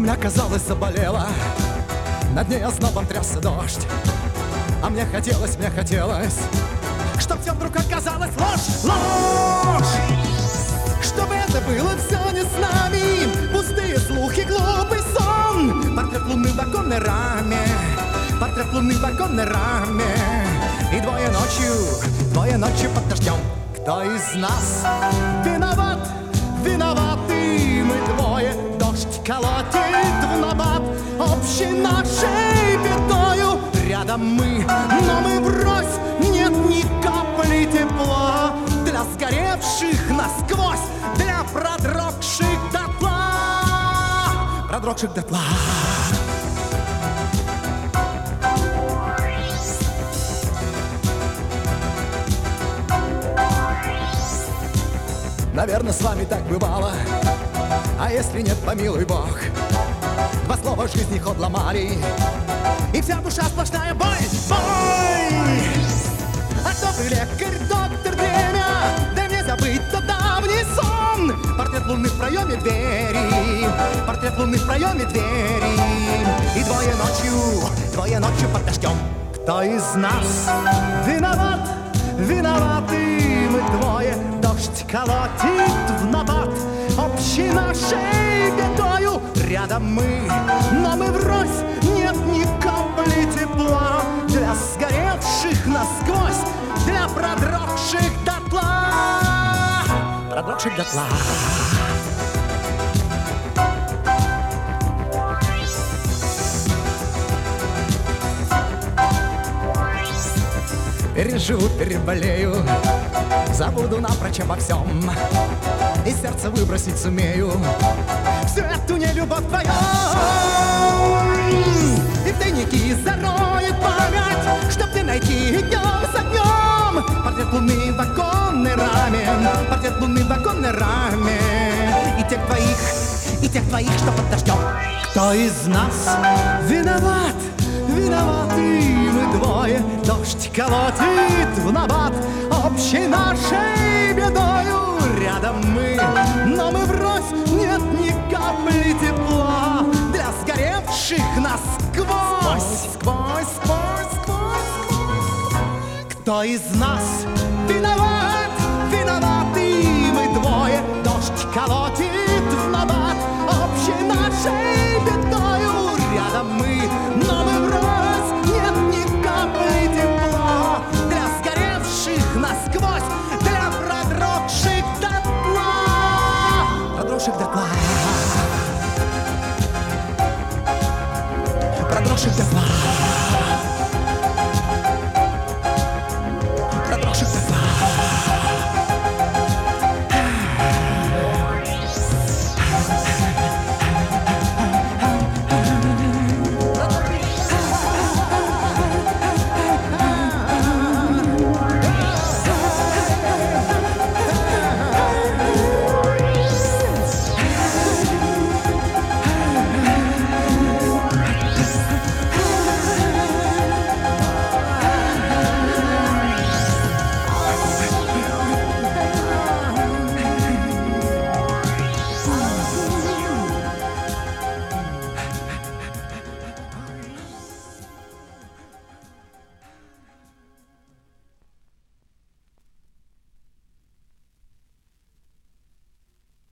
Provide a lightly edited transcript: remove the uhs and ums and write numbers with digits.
Земля, казалось, заболела, над ней ознобом трясся дождь. А мне хотелось, чтоб все вдруг оказалось ложь, ложь. Чтобы это было все не с нами, пустые слухи, глупый сон. Портрет луны в оконной раме, портрет луны в оконной раме. И двое ночью под дождем. Кто из нас виноват? Виноваты мы двое. Дождь колотит в набат общей нашей бедою. Рядом мы, но мы врозь. Нет ни капли тепла для сгоревших насквозь, для продрогших дотла, продрогших дотла. Наверное, с вами так бывало, а если нет, помилуй Бог. Два слова жизни ход ломали, и вся душа сплошная боль, боль. А кто бы лекарь, доктор, время, дай мне забыть тот давний сон. Портрет луны в проеме двери, портрет луны в проеме двери. И двое ночью под дождем. Кто из нас виноват? Виноваты мы двое. Дождь колотит в набат общей нашей бедою. Рядом мы, но мы врозь. Нет ни капли тепла для сгоревших насквозь, для продрогших дотла, продрогших дотла. Переживу, переболею, забуду напрочь обо всем, и сердце выбросить сумею всю эту нелюбовь твою. И в тайники зароет память, чтоб не найти днем за днем. Портрет луны в оконной раме, портрет луны в оконной раме. И тех твоих, что под дождем. Кто из нас виноват? Виноваты мы двое. Дождь колотит в набат общей нашей бедою. Рядом мы, но мы врозь. Нет ни капли тепла для сгоревших насквозь. Сквозь. Кто из нас